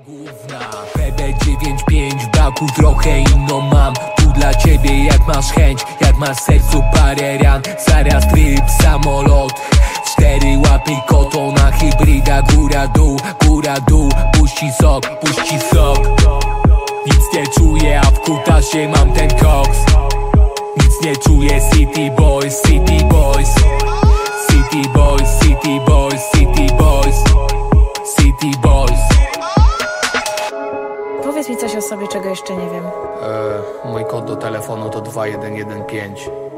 Gówna PB95 w baku trochę inną mam. Tu dla ciebie jak masz chęć, jak masz w sercu parę ran. Zaraz tryb samolot, 4 łapy koto na hybryda. Góra dół, puści sok. Nic nie czuję, a w kutasie mam ten koks. Nic nie czuję, city boys. Powiedz mi coś o sobie, czego jeszcze nie wiem. Mój kod do telefonu to 2115.